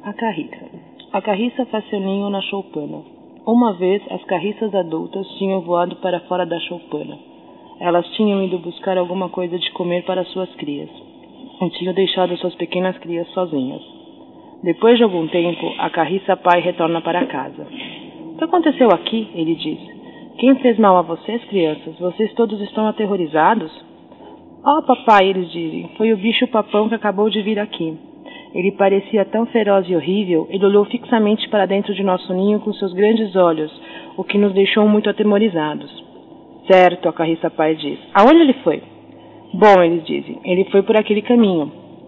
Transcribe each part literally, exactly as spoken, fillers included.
A carriça. A carriça faz seu ninho na choupana. Uma vez, as carriças adultas tinham voado para fora da choupana. Elas tinham ido buscar alguma coisa de comer para suas crias. E tinham deixado suas pequenas crias sozinhas. Depois de algum tempo, a carriça pai retorna para casa. O que aconteceu aqui? Ele diz. Quem fez mal a vocês, crianças? Vocês todos estão aterrorizados? Oh, papai, eles dizem. Foi o bicho papão que acabou de vir aqui. Ele parecia tão feroz e horrível, ele olhou fixamente para dentro de nosso ninho com seus grandes olhos, o que nos deixou muito atemorizados. Certo, a carriça pai diz. Aonde ele foi? Bom, eles dizem, ele foi por aquele caminho.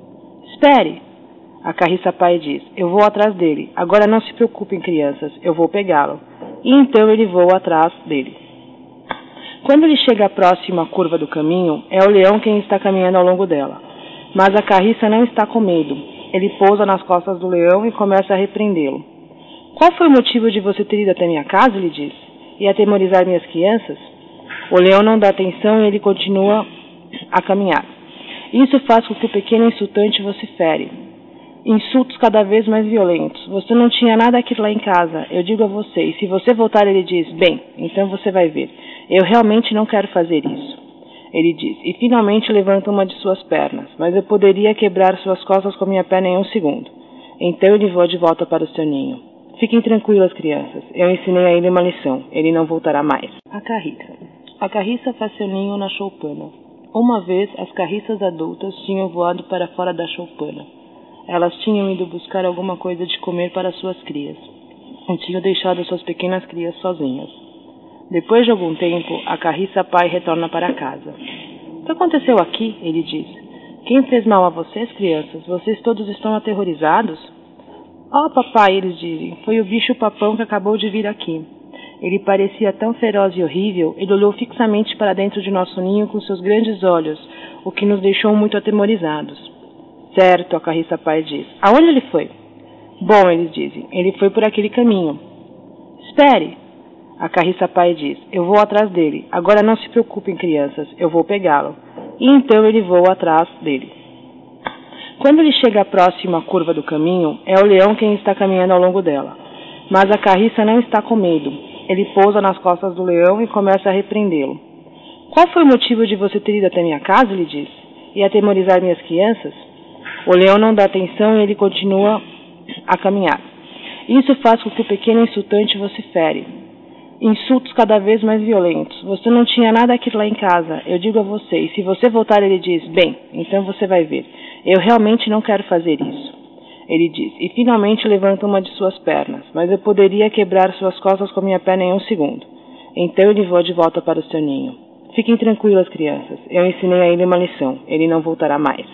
Espere! A carriça pai diz, eu vou atrás dele. Agora não se preocupem, crianças, eu vou pegá-lo. E então ele voa atrás dele. Quando ele chega próximo à curva do caminho, é o leão quem está caminhando ao longo dela. Mas a carriça não está com medo. Ele pousa nas costas do leão e começa a repreendê-lo. Qual foi o motivo de você ter ido até minha casa, ele diz, e atemorizar minhas crianças? O leão não dá atenção e ele continua a caminhar. Isso faz com que o pequeno insultante você fere. Insultos cada vez mais violentos. Você não tinha nada aqui lá em casa, eu digo a você, e se você voltar, ele diz, bem, então você vai ver. Eu realmente não quero fazer isso. Ele diz, e finalmente levanta uma de suas pernas, mas eu poderia quebrar suas costas com a minha perna em um segundo. Então ele voa de volta para o seu ninho. Fiquem tranquilas, crianças, eu ensinei a ele uma lição, ele não voltará mais. A carriça. A carriça faz seu ninho na choupana. Uma vez, as carriças adultas tinham voado para fora da choupana. Elas tinham ido buscar alguma coisa de comer para suas crias, e tinham deixado suas pequenas crias sozinhas. Depois de algum tempo, a carriça pai retorna para casa. O que aconteceu aqui? Ele diz. Quem fez mal a vocês, crianças? Vocês todos estão aterrorizados? Oh, papai, eles dizem. Foi o bicho papão que acabou de vir aqui. Ele parecia tão feroz e horrível, ele olhou fixamente para dentro de nosso ninho com seus grandes olhos, o que nos deixou muito atemorizados. Certo, a carriça pai diz. Aonde ele foi? Bom, eles dizem, ele foi por aquele caminho. Espere! A carriça pai diz, eu vou atrás dele. Agora não se preocupem, crianças, eu vou pegá-lo. E então ele voa atrás dele. Quando ele chega próximo à curva do caminho, é o leão quem está caminhando ao longo dela. Mas a carriça não está com medo. Ele pousa nas costas do leão e começa a repreendê-lo. Qual foi o motivo de você ter ido até minha casa, ele diz, e atemorizar minhas crianças? O leão não dá atenção e ele continua a caminhar. Isso faz com que o pequeno insultante você fere. Insultos cada vez mais violentos. Você não tinha nada aqui lá em casa, eu digo a você, e se você voltar, ele diz, bem, então você vai ver. Eu realmente não quero fazer isso. Ele diz, e finalmente levanta uma de suas pernas, mas eu poderia quebrar suas costas com a minha perna em um segundo. Então ele voa de volta para o seu ninho. Fiquem tranquilas, crianças, eu ensinei a ele uma lição, ele não voltará mais.